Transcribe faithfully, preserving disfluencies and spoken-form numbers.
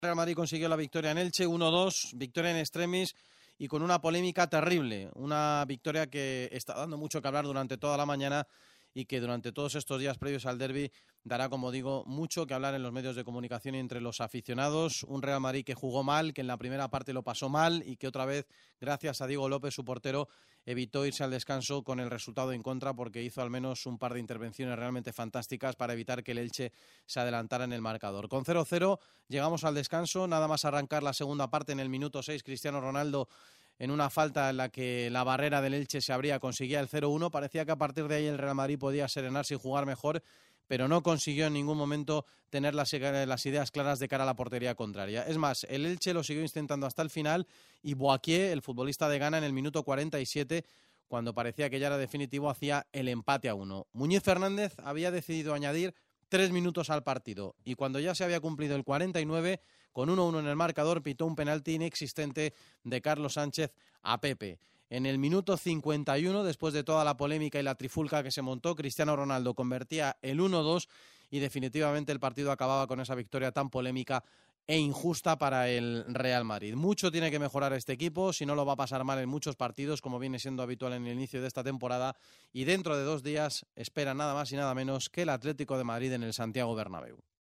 Real Madrid consiguió la victoria en Elche, uno dos, victoria en extremis y con una polémica terrible. Una victoria que está dando mucho que hablar durante toda la mañana y que durante todos estos días previos al derbi dará, como digo, mucho que hablar en los medios de comunicación y entre los aficionados. Un Real Madrid que jugó mal, que en la primera parte lo pasó mal y que otra vez, gracias a Diego López, su portero, evitó irse al descanso con el resultado en contra porque hizo al menos un par de intervenciones realmente fantásticas para evitar que el Elche se adelantara en el marcador. Con cero cero llegamos al descanso, nada más arrancar la segunda parte en el minuto seis, Cristiano Ronaldo en una falta en la que la barrera del Elche se abría, conseguía el cero uno. Parecía que a partir de ahí el Real Madrid podía serenarse y jugar mejor, pero no consiguió en ningún momento tener las, las ideas claras de cara a la portería contraria. Es más, el Elche lo siguió intentando hasta el final y Boaquier, el futbolista de Ghana, en el minuto cuarenta y siete, cuando parecía que ya era definitivo, hacía el empate a uno. Muñiz Fernández había decidido añadir tres minutos al partido y cuando ya se había cumplido el cuarenta y nueve, con uno uno en el marcador, pitó un penalti inexistente de Carlos Sánchez a Pepe. En el minuto cincuenta y uno, después de toda la polémica y la trifulca que se montó, Cristiano Ronaldo convertía el uno dos y definitivamente el partido acababa con esa victoria tan polémica e injusta para el Real Madrid. Mucho tiene que mejorar este equipo, si no lo va a pasar mal en muchos partidos, como viene siendo habitual en el inicio de esta temporada, y dentro de dos días espera nada más y nada menos que el Atlético de Madrid en el Santiago Bernabéu.